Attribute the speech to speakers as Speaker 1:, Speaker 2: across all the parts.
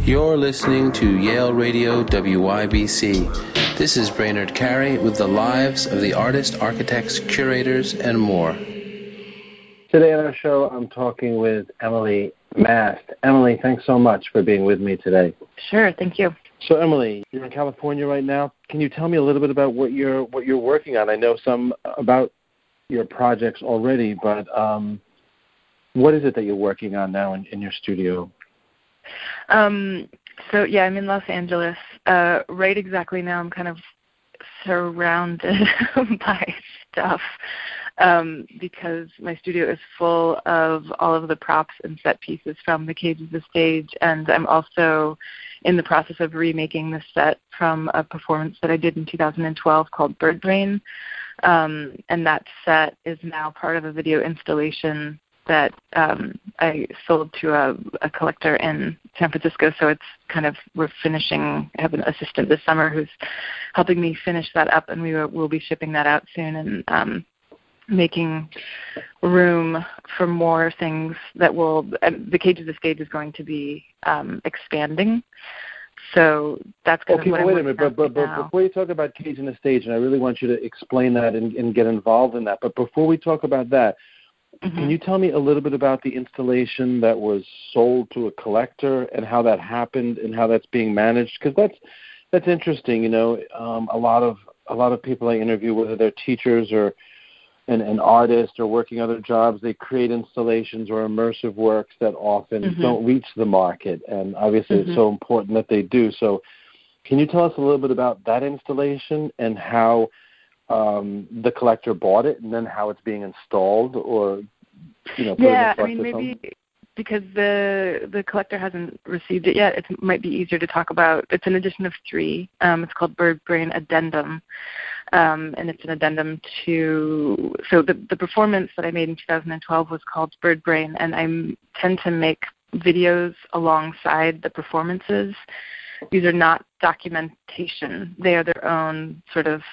Speaker 1: You're listening to Yale Radio WYBC. This is Brainerd Carey with the lives of the artists, architects, curators, and more.
Speaker 2: Today on our show, I'm talking with Emily Mast. Emily, thanks so much for being with me today.
Speaker 3: Sure, thank you.
Speaker 2: So, Emily, you're in California right now. Can you tell me a little bit about what you're working on? I know some about your projects already, but what is it that you're working on now in your studio?
Speaker 3: I'm in Los Angeles. Right exactly now I'm kind of surrounded by stuff because my studio is full of all of the props and set pieces from The Cage is the Stage, and I'm also in the process of remaking the set from a performance that I did in 2012 called Bird Brain, and that set is now part of a video installation that I sold to a collector in San Francisco. So it's kind of, we're finishing, I have an assistant this summer who's helping me finish that up, and we'll be shipping that out soon and making room for more things that will, The Cage of the Stage is going to be expanding. So that's kind of what I'm working on.
Speaker 2: But before you talk about Cage and the Stage, and I really want you to explain that and get involved in that, but before we talk about that, can you tell me a little bit about the installation that was sold to a collector and how that happened and how that's being managed? Because that's interesting. You know, a lot of people I interview, whether they're teachers or an artist or working other jobs, they create installations or immersive works that often don't reach the market, and obviously it's so important that they do. So, can you tell us a little bit about that installation and how the collector bought it, and then how it's being installed, or
Speaker 3: maybe because the collector hasn't received it yet, it might be easier to talk about. It's an edition of 3. It's called Bird Brain Addendum, and it's an addendum to. So the performance that I made in 2012 was called Bird Brain, and I tend to make videos alongside the performances. These are not documentation; they are their own sort of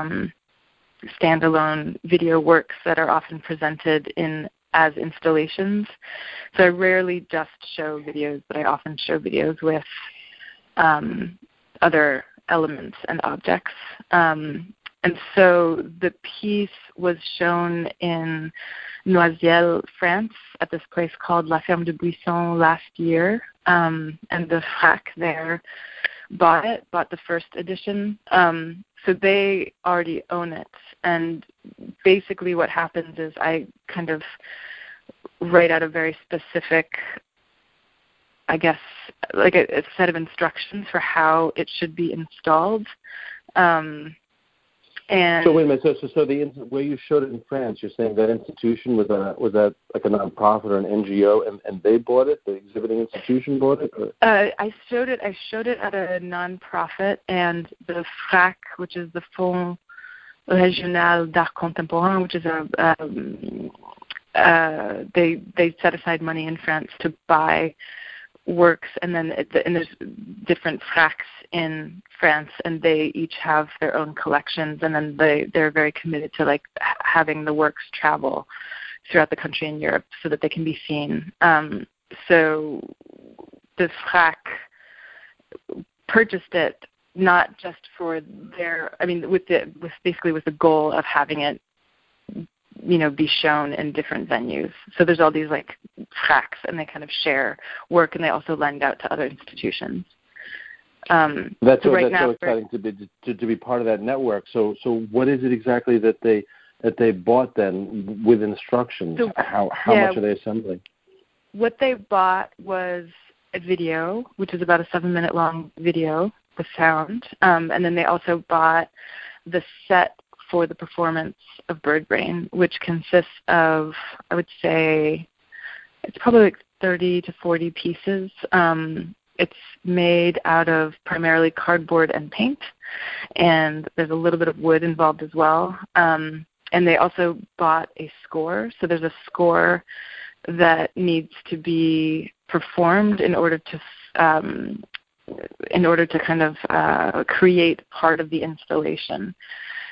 Speaker 3: standalone video works that are often presented as installations. So I rarely just show videos, but I often show videos with other elements and objects. And so the piece was shown in Noisiel, France, at this place called La Ferme de Buisson last year, and the FRAC there bought the first edition. So they already own it, and basically what happens is I kind of write out a very specific, I guess, like a set of instructions for how it should be installed. And
Speaker 2: so wait a minute. So where you showed it in France, you're saying that institution was that like a nonprofit or an NGO, and they bought it? The exhibiting institution bought it? Or?
Speaker 3: I showed it at a nonprofit, and the FRAC, which is the Fonds Régional d'Art Contemporain, which is they set aside money in France to buy works, and then there's different FRACs in France, and they each have their own collections, and then they're very committed to like having the works travel throughout the country in Europe so that they can be seen. So the FRAC purchased it not just for with the goal of having it, be shown in different venues. So there's all these like FRACs, and they kind of share work, and they also lend out to other institutions.
Speaker 2: That's so exciting to be part of that network. So what is it exactly that they bought then with instructions? So, how much are they assembling?
Speaker 3: What they bought was a video, which is about a 7-minute long video with sound, and then they also bought the set for the performance of Bird Brain, which consists of, I would say, it's probably like 30 to 40 pieces. It's made out of primarily cardboard and paint, and there's a little bit of wood involved as well. And they also bought a score. So there's a score that needs to be performed in order to kind of create part of the installation.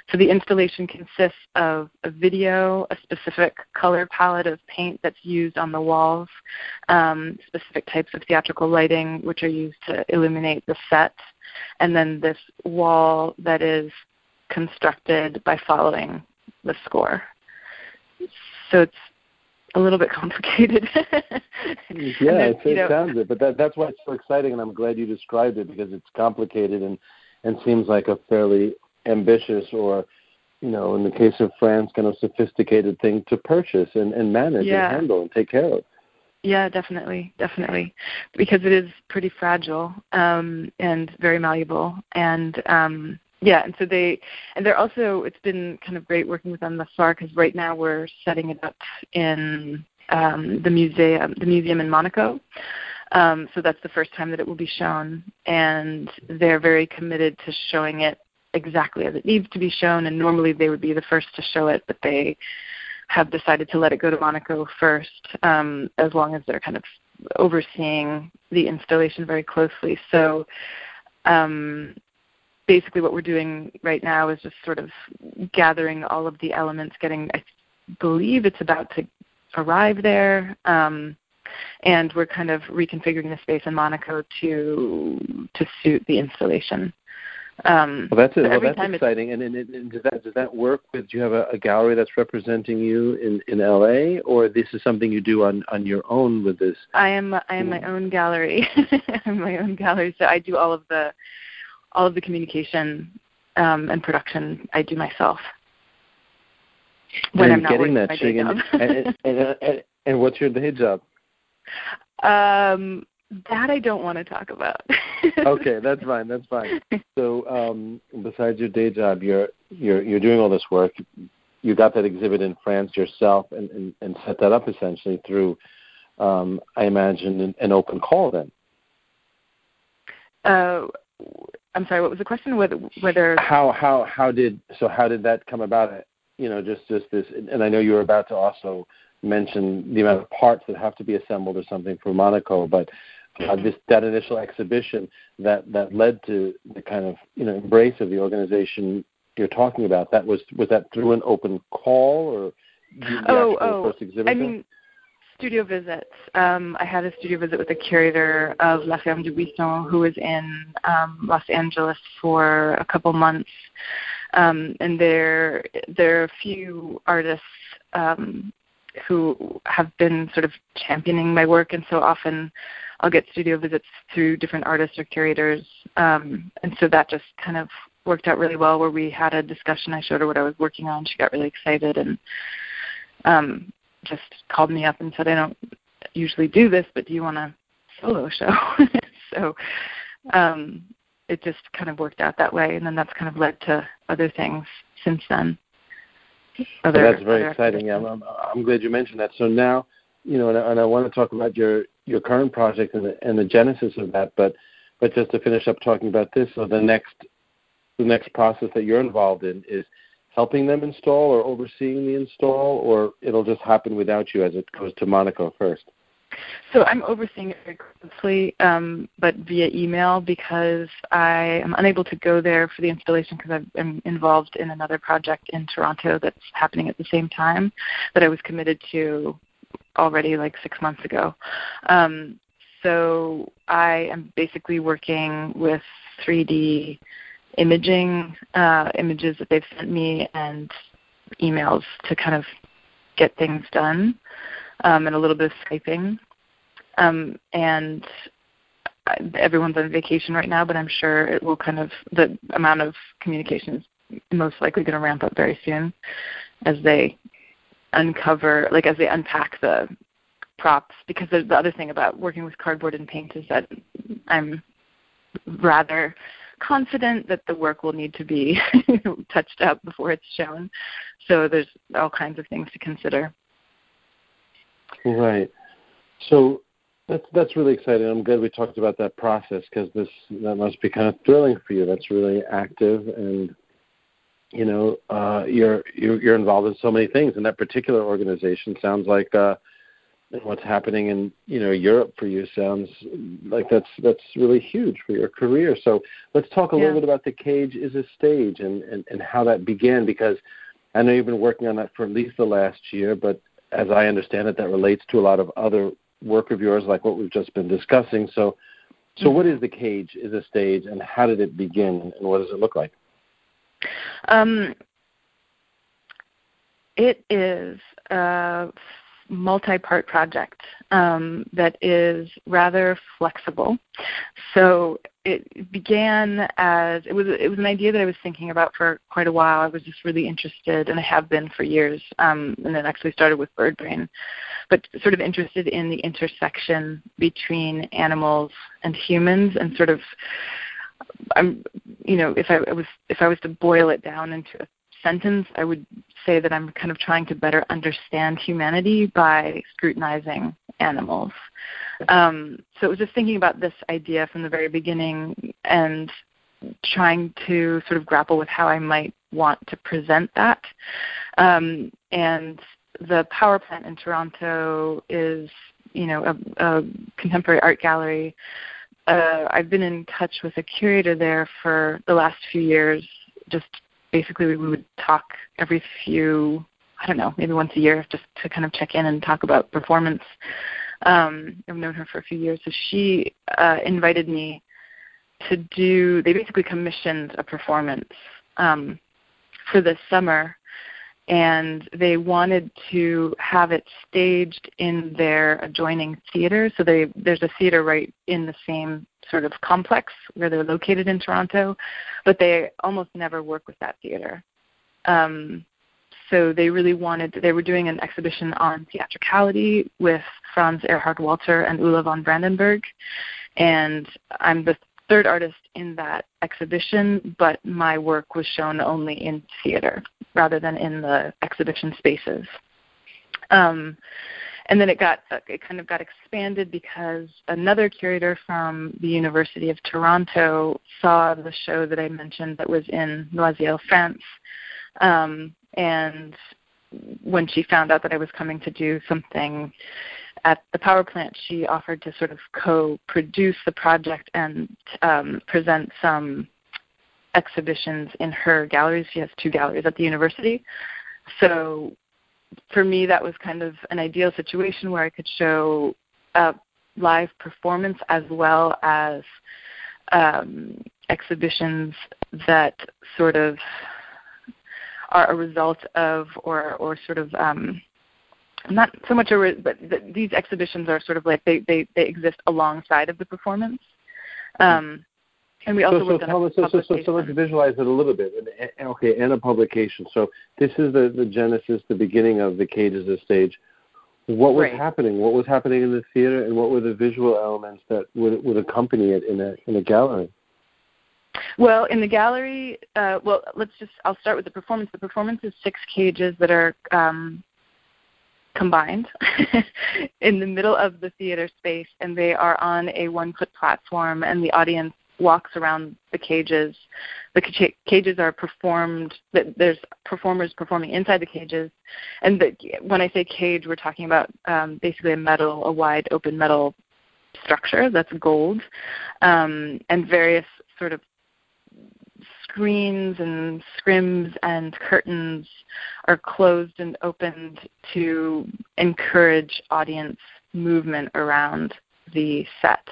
Speaker 3: So the installation consists of a video, a specific color palette of paint that's used on the walls, specific types of theatrical lighting which are used to illuminate the set, and then this wall that is constructed by following the score. So it's a little bit complicated.
Speaker 2: Yeah, it sounds it, but that's why it's so exciting, and I'm glad you described it, because it's complicated and seems like a fairly ambitious, or, in the case of France, kind of sophisticated thing to purchase and manage and handle and take care of.
Speaker 3: Yeah, definitely, because it is pretty fragile and very malleable, and and so they're also, it's been kind of great working with them thus far, because right now we're setting it up in the museum in Monaco. So that's the first time that it will be shown, and they're very committed to showing it exactly as it needs to be shown, and normally they would be the first to show it, but they have decided to let it go to Monaco first, as long as they're kind of overseeing the installation very closely. So basically what we're doing right now is just sort of gathering all of the elements, I believe it's about to arrive there, and we're kind of reconfiguring the space in Monaco to suit the installation.
Speaker 2: Well, that's it. Well, that's exciting. And does that work with? Do you have a gallery that's representing you in LA, or this is something you do on your own with this?
Speaker 3: I am my own gallery. I'm my own gallery, so I do all of the communication and production. I do myself when I'm not working my day job.
Speaker 2: And what's your day job?
Speaker 3: That I don't want to talk about.
Speaker 2: Okay, that's fine. So, besides your day job, you're doing all this work. You got that exhibit in France yourself, and set that up essentially through, I imagine, an open call. Then.
Speaker 3: I'm sorry. What was the question? Whether
Speaker 2: how did that come about? Just this, and I know you were about to also mention the amount of parts that have to be assembled or something for Monaco, but that initial exhibition that led to the kind of embrace of the organization you're talking about, was that through an open call, or the first exhibit?
Speaker 3: I mean, studio visits. I had a studio visit with the curator of La Ferme du Buisson, who was in Los Angeles for a couple months, and there are a few artists who have been sort of championing my work, and so often I'll get studio visits through different artists or curators, and so that just kind of worked out really well, where we had a discussion. I showed her what I was working on. She got really excited and just called me up and said, I don't usually do this, but do you want a solo show? So it just kind of worked out that way, and then that's kind of led to other things since then.
Speaker 2: That's very exciting. Yeah, I'm glad you mentioned that. So now, and I want to talk about your current project and the genesis of that. But just to finish up talking about this, so the next process that you're involved in is helping them install or overseeing the install, or it'll just happen without you as it goes to Monaco first?
Speaker 3: So I'm overseeing it very closely, but via email, because I am unable to go there for the installation because I'm involved in another project in Toronto that's happening at the same time that I was committed to already like 6 months ago. So I am basically working with 3D imaging, images that they've sent me, and emails to kind of get things done, and a little bit of Skyping. And everyone's on vacation right now, but I'm sure it will the amount of communication is most likely going to ramp up very soon as they as they unpack the props. Because the other thing about working with cardboard and paint is that I'm rather confident that the work will need to be touched up before it's shown. So there's all kinds of things to consider.
Speaker 2: Right. So that's really exciting. I'm glad we talked about that process, because that must be kind of thrilling for you. That's really active, and you're involved in so many things. And that particular organization sounds like and what's happening in Europe for you sounds like that's really huge for your career. So let's talk a little bit about The Cage is a Stage and how that began, because I know you've been working on that for at least the last year, but as I understand it, that relates to a lot of other work of yours, like what we've just been discussing. So what is The Cage is a Stage, and how did it begin, and what does it look like?
Speaker 3: It is a multi-part project that is rather flexible. So it began as it was an idea that I was thinking about for quite a while. I was just really interested, and I have been for years, and it actually started with Bird Brain, but sort of interested in the intersection between animals and humans, and sort of if I was to boil it down into a sentence, I would say that I'm kind of trying to better understand humanity by scrutinizing animals. So it was just thinking about this idea from the very beginning and trying to sort of grapple with how I might want to present that. And the Power Plant in Toronto is, a contemporary art gallery. I've been in touch with a curator there for the last few years. Just basically we would talk every few, maybe once a year, just to kind of check in and talk about performance. I've known her for a few years. So she invited me they basically commissioned a performance for this summer, and they wanted to have it staged in their adjoining theater. So there's a theater right in the same sort of complex where they're located in Toronto, but they almost never work with that theater. So they were doing an exhibition on theatricality with Franz Erhard Walter and Ulla von Brandenburg, and I'm the third artist in that exhibition, but my work was shown only in theater rather than in the exhibition spaces. And then it kind of got expanded because another curator from the University of Toronto saw the show that I mentioned that was in Noisiel, France. And when she found out that I was coming to do something at the Power Plant, she offered to sort of co-produce the project and present some exhibitions in her galleries. She has 2 galleries at the university. So for me, that was kind of an ideal situation where I could show live performance as well as exhibitions that sort of are a result of or sort of not so much but these exhibitions are sort of like they exist alongside of the performance. And we also worked on a publication.
Speaker 2: So let's visualize it a little bit. And a publication. So this is the genesis, the beginning of The Cage is a Stage. What was happening? What was happening in the theater, and what were the visual elements that would accompany it in a gallery?
Speaker 3: Well, in the gallery, I'll start with the performance. The performance is 6 cages that are combined in the middle of the theater space, and they are on a 1-foot platform, and the audience walks around the cages. The cages are performed, there's performers performing inside the cages, and when I say cage, we're talking about basically a wide open metal structure that's gold, and various sort of screens and scrims and curtains are closed and opened to encourage audience movement around the set.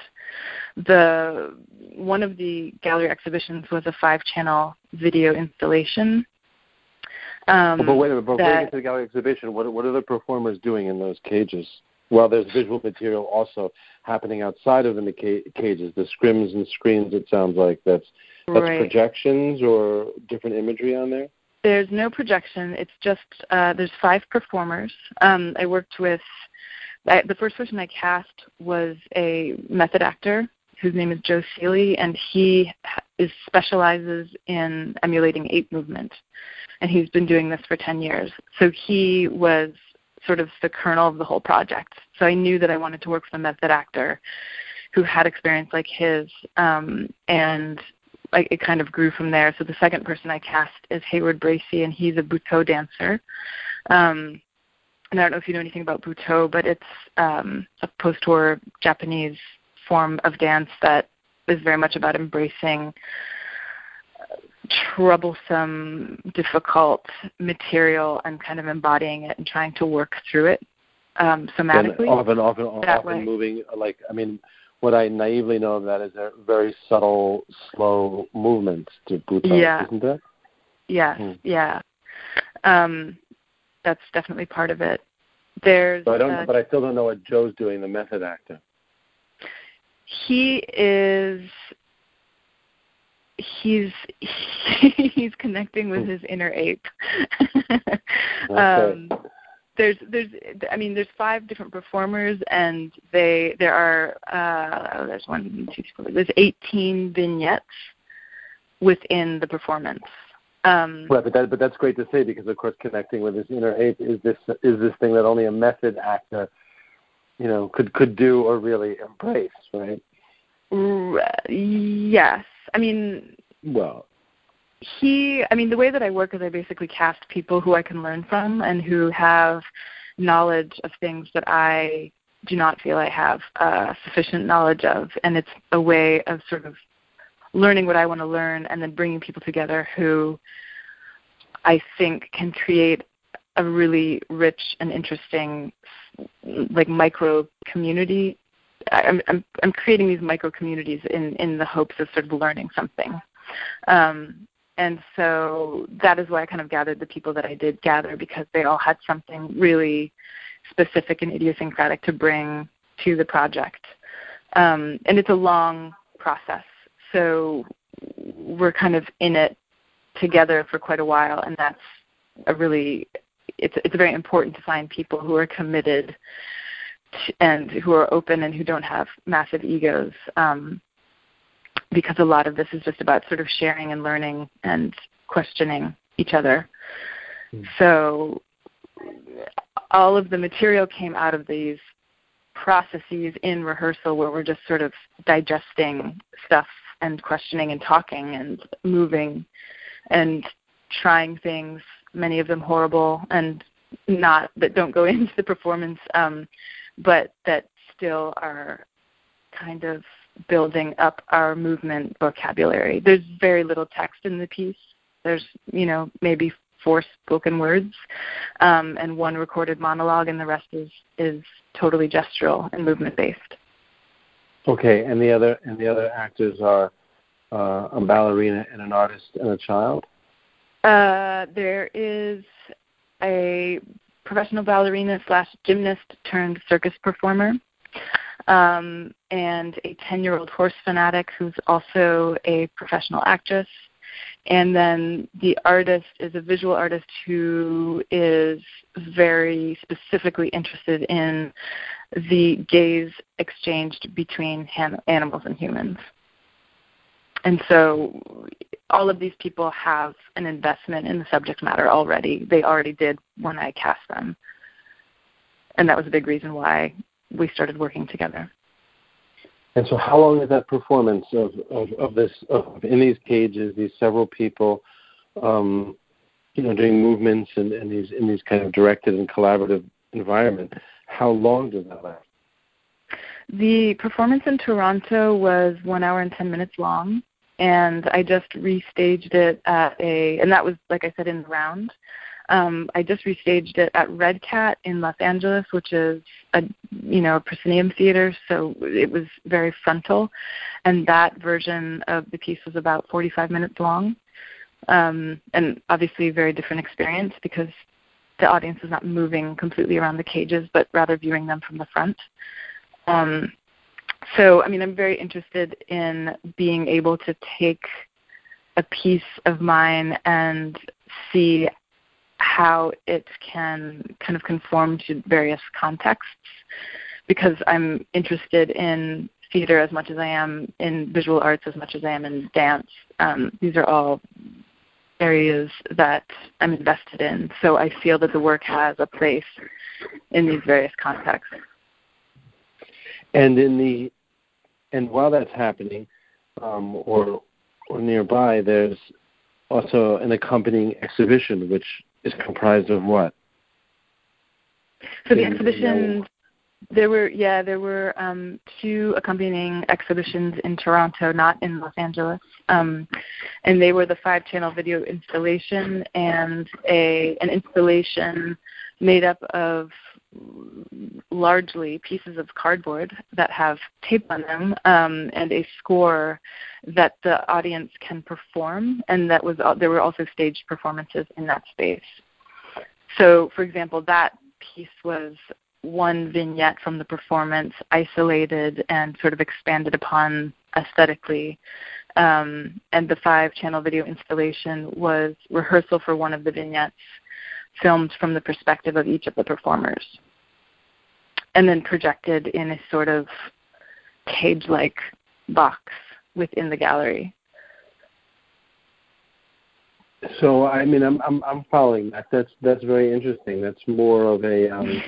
Speaker 3: One of the gallery exhibitions was a 5-channel video installation.
Speaker 2: But wait a minute, before we get to the gallery exhibition, what are the performers doing in those cages? Well, there's visual material also happening outside of the cages, the scrims and screens, it sounds like. That's projections or different imagery on there?
Speaker 3: There's no projection. It's just there's 5 performers. I worked with the first person I cast was a method actor whose name is Joe Seeley, and he specializes in emulating ape movement, and he's been doing this for 10 years. So he was sort of the kernel of the whole project. So I knew that I wanted to work with a method actor who had experience like his, and it kind of grew from there. So the second person I cast is Hayward Bracey, and he's a Butoh dancer. and I don't know if you know anything about Butoh, but it's a post-war Japanese form of dance that is very much about embracing troublesome, difficult material and kind of embodying it and trying to work through it somatically.
Speaker 2: And often moving, what I naively know of that is a very subtle, slow movement to Butoh, isn't it?
Speaker 3: Yes, yeah. That's definitely part of it. But
Speaker 2: I still don't know what Joe's doing, the method actor.
Speaker 3: He's connecting with his inner ape.
Speaker 2: Okay.
Speaker 3: There's 5 different performers, and there's 18 vignettes within the performance.
Speaker 2: Right, but that's great to say, because of course connecting with his inner ape is this thing that only a method actor, could do or really embrace, right?
Speaker 3: Yes, the way that I work is I basically cast people who I can learn from and who have knowledge of things that I do not feel I have sufficient knowledge of, and it's a way of sort of learning what I want to learn and then bringing people together who I think can create a really rich and interesting micro community. I'm creating these micro communities in the hopes of sort of learning something. And so that is why I kind of gathered the people that I did gather, because they all had something really specific and idiosyncratic to bring to the project. And it's a long process. So we're kind of in it together for quite a while, and that's it's very important to find people who are committed and who are open and who don't have massive egos, because a lot of this is just about sort of sharing and learning and questioning each other. So all of the material came out of these processes in rehearsal where we're just sort of digesting stuff and questioning and talking and moving and trying things, many of them horrible and that don't go into the performance, but that still are kind of building up our movement vocabulary. There's very little text in the piece. There's, maybe 4 spoken words and 1 recorded monologue, and the rest is totally gestural and movement-based.
Speaker 2: Okay, and the other actors are a ballerina and an artist and a child?
Speaker 3: There is a professional ballerina / gymnast turned circus performer, and a 10-year-old horse fanatic who's also a professional actress. And then the artist is a visual artist who is very specifically interested in the gaze exchanged between animals and humans. And so all of these people have an investment in the subject matter already. They already did when I cast them. And that was a big reason why we started working together.
Speaker 2: And so how long is that performance of this, in these cages, these several people, doing movements and in these kind of directed and collaborative environment? How long does that last?
Speaker 3: The performance in Toronto was 1 hour and 10 minutes long, and I just restaged it and that was, like I said, in the round. I just restaged it at Red Cat in Los Angeles, which is a proscenium theater, so it was very frontal, and that version of the piece was about 45 minutes long, and obviously a very different experience because the audience is not moving completely around the cages, but rather viewing them from the front. So, I'm very interested in being able to take a piece of mine and see how it can kind of conform to various contexts, because I'm interested in theater as much as I am in visual arts, as much as I am in dance. These are all areas that I'm invested in, so I feel that the work has a place in these various contexts.
Speaker 2: And while that's happening, or nearby, there's also an accompanying exhibition, which is comprised of what?
Speaker 3: So the exhibitions, there were 2 accompanying exhibitions in Toronto, not in Los Angeles, and they were the 5-channel video installation and an installation made up of largely pieces of cardboard that have tape on them, and a score that the audience can perform, and there were also staged performances in that space. So, for example, that piece was one vignette from the performance, isolated and sort of expanded upon aesthetically, and the 5-channel video installation was rehearsal for one of the vignettes, filmed from the perspective of each of the performers, and then projected in a sort of cage-like box within the gallery.
Speaker 2: So I mean, I'm following that. That's very interesting. That's more of a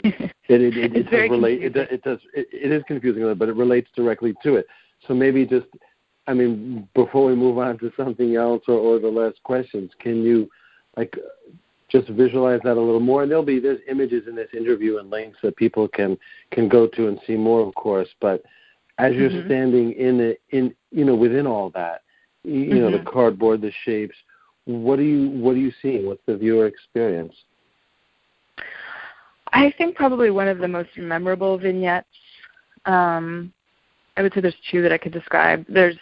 Speaker 2: it is confusing, but it relates directly to it. So maybe just, I mean, before we move on to something else or the last questions, can you just visualize that a little more? And there's images in this interview and links that people can go to and see more, of course. But as you're standing in within all that, the cardboard, the shapes, what are you seeing? What's the viewer experience?
Speaker 3: I think probably one of the most memorable vignettes. I would say there's 2 that I could describe. There's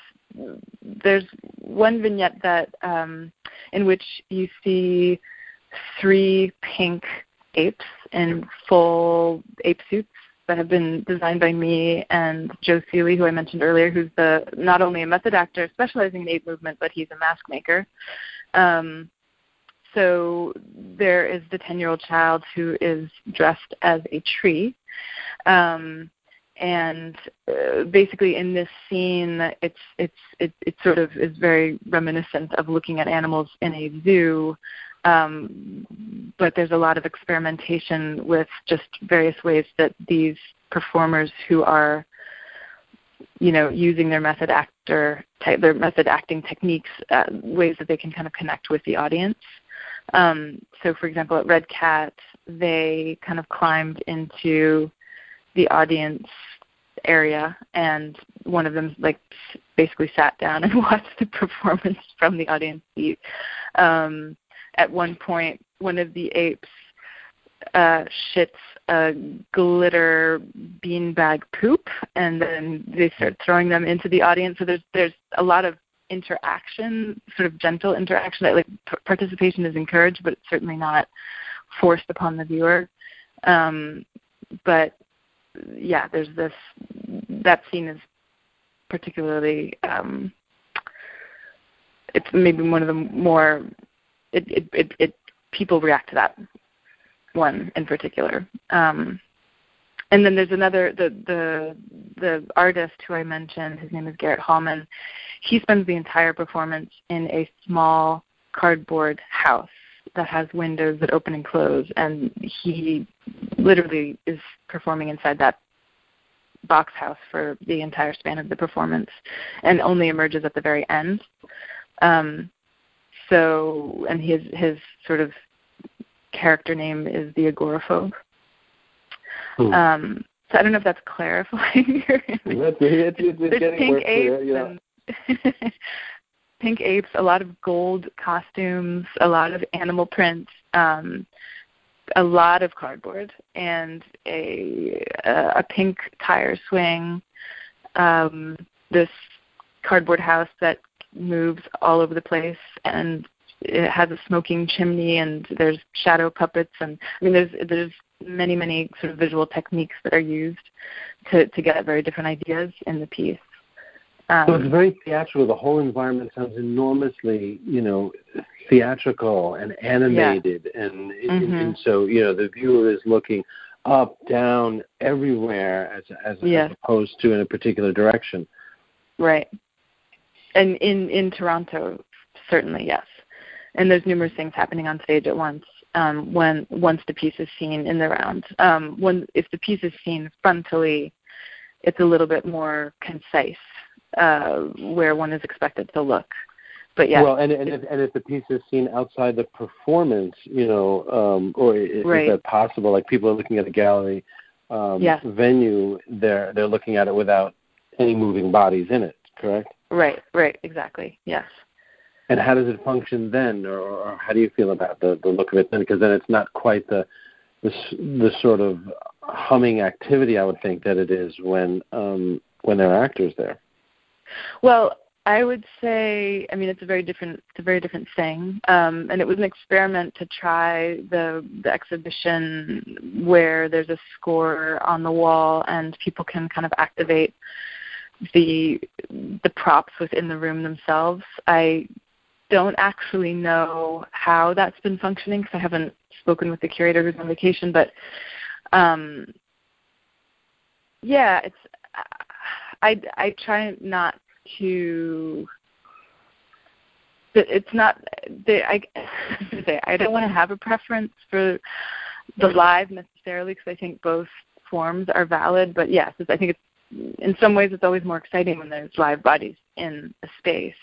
Speaker 3: one vignette that in which you see 3 pink apes in full ape suits that have been designed by me and Joe Seeley, who I mentioned earlier, who's not only a method actor specializing in ape movement, but he's a mask maker. So there is the 10-year-old child who is dressed as a tree. And basically in this scene, it sort of is very reminiscent of looking at animals in a zoo, but there's a lot of experimentation with just various ways that these performers who are, using their method acting techniques, ways that they can kind of connect with the audience. So, for example, at Red Cat, they kind of climbed into the audience area, and one of them basically sat down and watched the performance from the audience seat. At one point, one of the apes shits a glitter beanbag poop, and then they start throwing them into the audience. So there's a lot of interaction, sort of gentle interaction. That participation is encouraged, but it's certainly not forced upon the viewer. But yeah, there's that scene is particularly. It's maybe one of the more. People react to that one in particular. And then there's another, the artist who I mentioned, his name is Garrett Hallman. He spends the entire performance in a small cardboard house that has windows that open and close, and he literally is performing inside that box house for the entire span of the performance and only emerges at the very end. So, and his sort of character name is the Agoraphobe. So I don't know if that's clarifying. There's pink apes and pink apes, a lot of gold costumes, a lot of animal prints, a lot of cardboard, and a pink tire swing. This cardboard house that moves all over the place, and it has a smoking chimney, and there's shadow puppets, and I mean there's many sort of visual techniques that are used to get at very different ideas in the piece.
Speaker 2: So it's very theatrical. The whole environment sounds enormously, theatrical and animated, and so the viewer is looking up, down, everywhere as opposed to in a particular direction. Right.
Speaker 3: And in Toronto, certainly, yes. And there's numerous things happening on stage at once once the piece is seen in the round. If the piece is seen frontally, it's a little bit more concise where one is expected to look. But yeah.
Speaker 2: Well, and if the piece is seen outside the performance, or is that possible? Like people are looking at a gallery venue, they're looking at it without any moving bodies in it, correct?
Speaker 3: Right, exactly, yes.
Speaker 2: And how does it function then, or how do you feel about the look of it then? Because then it's not quite the sort of humming activity I would think that it is when there are actors there.
Speaker 3: Well, I would say, it's a very different thing, and it was an experiment to try the exhibition where there's a score on the wall and people can kind of activate the props within the room themselves. I don't actually know how that's been functioning because I haven't spoken with the curator who's on vacation, but it's I try not to. It's not. I don't want to have a preference for the live necessarily because I think both forms are valid. But yes, I think it's in some ways it's always more exciting when there's live bodies in a space.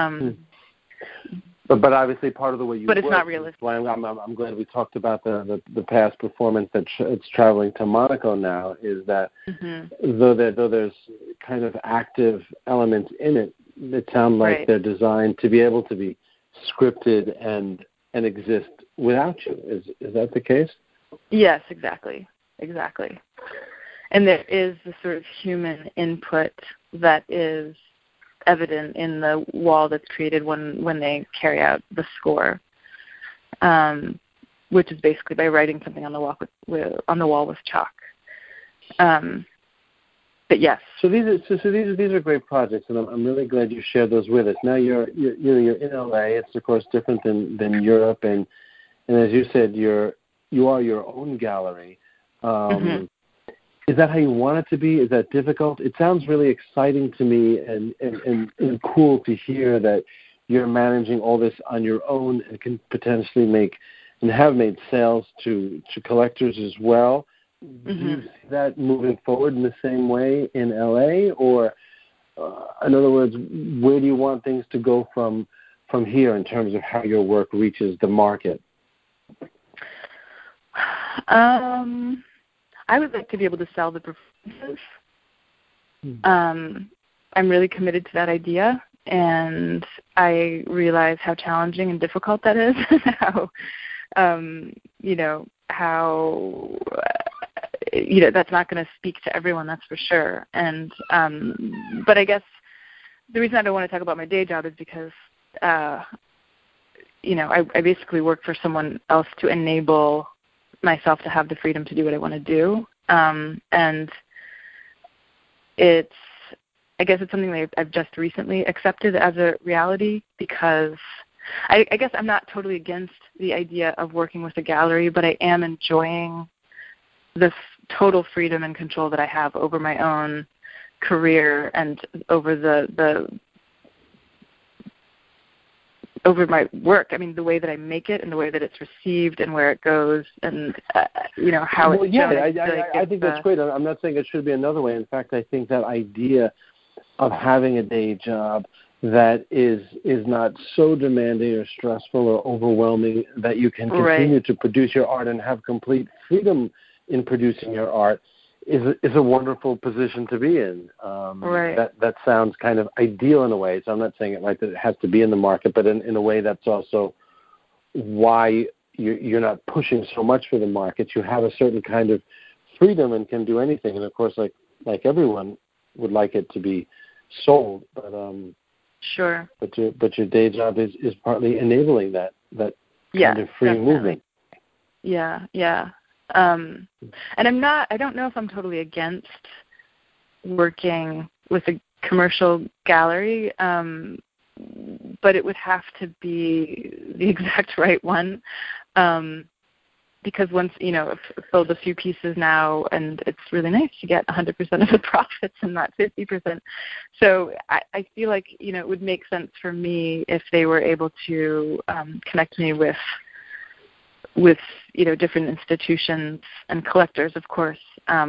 Speaker 2: But obviously part of the way you.
Speaker 3: But it's not realistic.
Speaker 2: Why I'm glad we talked about the past performance that it's traveling to Monaco now. Is that though there's kind of active elements in it, it sounds like they're designed to be able to be scripted and exist without you. Is that the case?
Speaker 3: Yes, exactly. And there is the sort of human input that is evident in the wall that's created when they carry out the score, which is basically by writing something on the wall with chalk. But yes. So these
Speaker 2: are great projects, and I'm really glad you shared those with us. Now you're in LA. It's of course different than Europe, and as you said, you are your own gallery. Is that how you want it to be? Is that difficult? It sounds really exciting to me and cool to hear that you're managing all this on your own and can potentially make and have made sales to collectors as well. Do you see that moving forward in the same way in LA? Or in other words, where do you want things to go from here in terms of how your work reaches the market?
Speaker 3: I would like to be able to sell the performances. I'm really committed to that idea, and I realize how challenging and difficult that is, that's not going to speak to everyone, that's for sure. And but I guess the reason I don't want to talk about my day job is because I basically work for someone else to enable myself to have the freedom to do what I want to do. And I guess it's something that I've just recently accepted as a reality because I guess I'm not totally against the idea of working with a gallery, but I am enjoying this total freedom and control that I have over my own career and over over my work. I mean, the way that I make it and the way that it's received and where it goes and, how it's shown.
Speaker 2: I think that's great. I'm not saying it should be another way. In fact, I think that idea of having a day job that is not so demanding or stressful or overwhelming that you can continue to produce your art and have complete freedom in producing your art is a wonderful position to be in. That sounds kind of ideal in a way. So I'm not saying it like that it has to be in the market, but in a way that's also why you're not pushing so much for the market. You have a certain kind of freedom and can do anything. And of course, like everyone would like it to be sold, but
Speaker 3: sure.
Speaker 2: But your day job is partly enabling that kind of free movement.
Speaker 3: Yeah. And I don't know if I'm totally against working with a commercial gallery, but it would have to be the exact right one. Because once, I've sold a few pieces now, and it's really nice to get 100% of the profits and not 50%. So I feel like, it would make sense for me if they were able to connect me with different institutions and collectors, of course.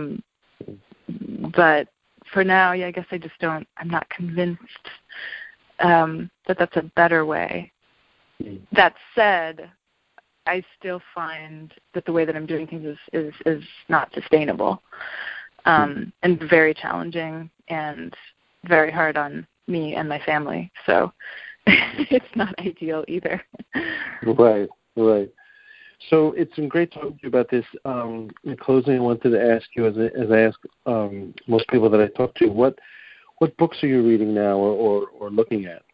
Speaker 3: But for now, I guess I'm not convinced that that's a better way. That said, I still find that the way that I'm doing things is not sustainable, and very challenging and very hard on me and my family. So it's not ideal either.
Speaker 2: Right. So it's been great talking to you about this. In closing, I wanted to ask you, as I ask most people that I talk to, what books are you reading now or looking at?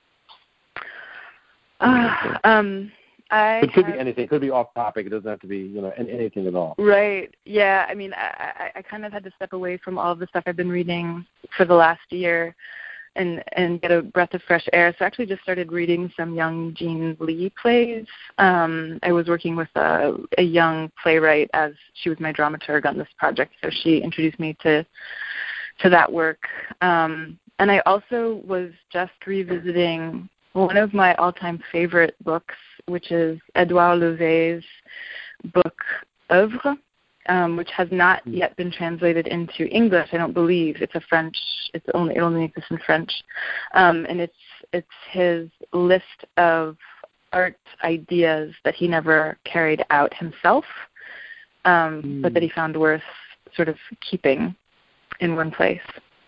Speaker 2: It could be anything. It could be off topic. It doesn't have to be, anything at all.
Speaker 3: Right. Yeah. I mean, I kind of had to step away from all of the stuff I've been reading for the last year and get a breath of fresh air. So I actually just started reading some young Jean Lee plays. I was working with a young playwright as she was my dramaturg on this project. So she introduced me to that work. And I also was just revisiting one of my all-time favorite books, which is Edouard Levé's book Œuvre, which has not yet been translated into English. I don't believe it's it only exists in French, and it's his list of art ideas that he never carried out himself, but that he found worth sort of keeping in one place.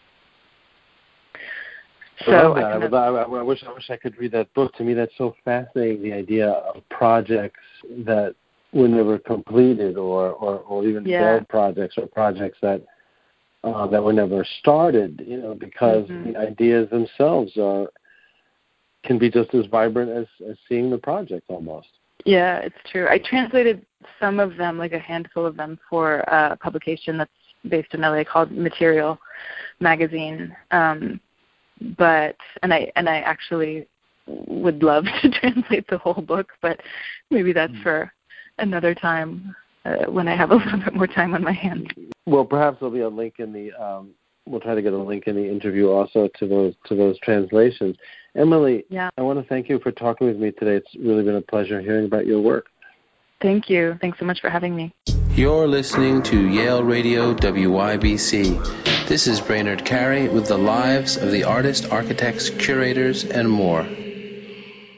Speaker 3: So
Speaker 2: I wish I could read that book. To me, that's so fascinating, the idea of projects that were never completed or even failed projects or projects that were never started, because the ideas themselves can be just as vibrant as seeing the project almost.
Speaker 3: Yeah, it's true. I translated some of them, like a handful of them, for a publication that's based in LA called Material Magazine. But I actually would love to translate the whole book, but maybe that's for another time when I have a little bit more time on my hands.
Speaker 2: Well, perhaps there'll be a link in the. We'll try to get a link in the interview also to those translations. Emily, I want to thank you for talking with me today. It's really been a pleasure hearing about your work.
Speaker 3: Thank you. Thanks so much for having me.
Speaker 1: You're listening to Yale Radio WYBC. This is Brainerd Carey with the lives of the artists, architects, curators, and more.